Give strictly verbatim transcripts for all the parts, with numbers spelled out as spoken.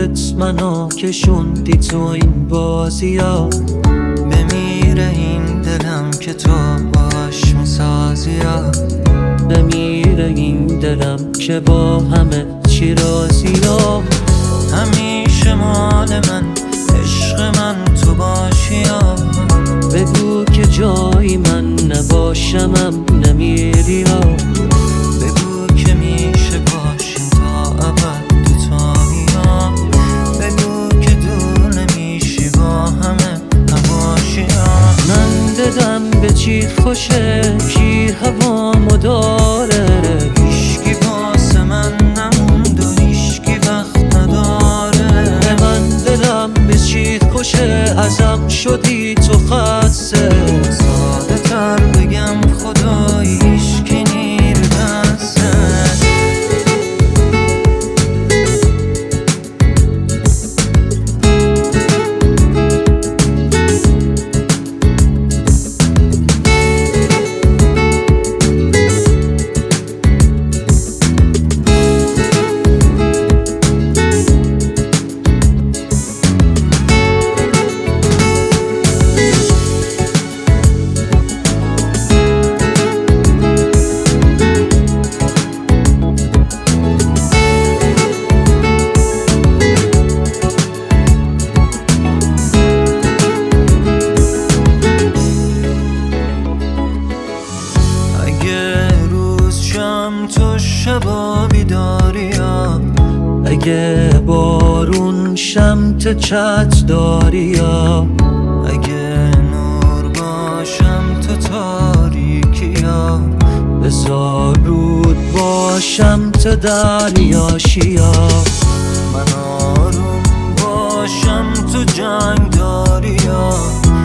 خودت منو کشوندی تو این بازی ها. بمیره این دلم که تو باش میسازی ها. بمیره این دلم که با همه چی راضی ها. همیشه مال من عشق من تو باشی ها. بگو که جایی من نباشمم نمیری ها. بگو که میشه باشیم تا ابد دوتایی ها. بگو که دور نمیشی با همه هواشی ها. من دلم به چی خوشه کی هوامو داره. هیشکی واسه من نموند و هیشکی وقت نداره. من دلم به چی خوشه ازم شدی تو خسته. ساده تر بگم خدایی هیشکی نیر دسته. تو شبا بیداری ها. اگه بارون شم تو چت داری ها. اگه نور باشم تو تاریکی ها. بذار رود باشم تو دریاشی ها. من آروم باشم تو جنگ داری ها.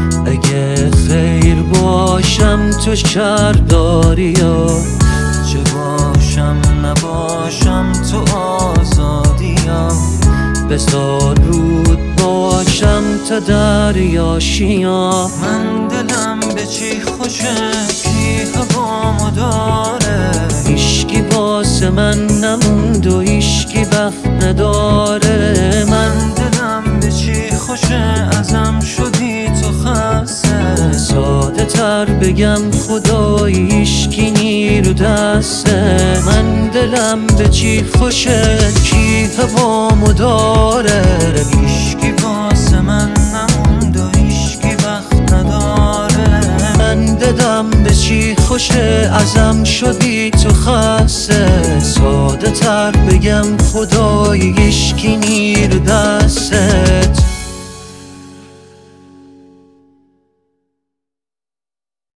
اگه خیر باشم تو شر داری ها. چه باشم نباشم تو آزادی ها. بذار رود باشم تا دریاشی ها. من دلم به چی خوشه کی هوامو داره. هیشکی واسه من نموند و هیشکی وقت نداره. من دلم به چی خوشه ازم شدی تو خسته. ساده تر بگم خدایی هیشکی نیرو دسته. من دلم به چی خوشه کی هوامو داره. هیشکی واسه من نموند و هیشکی وقت نداره. من دلم به چی خوشه ازم شدی تو خسته. ساده تر بگم خدایی هیشکی نیرو دستت.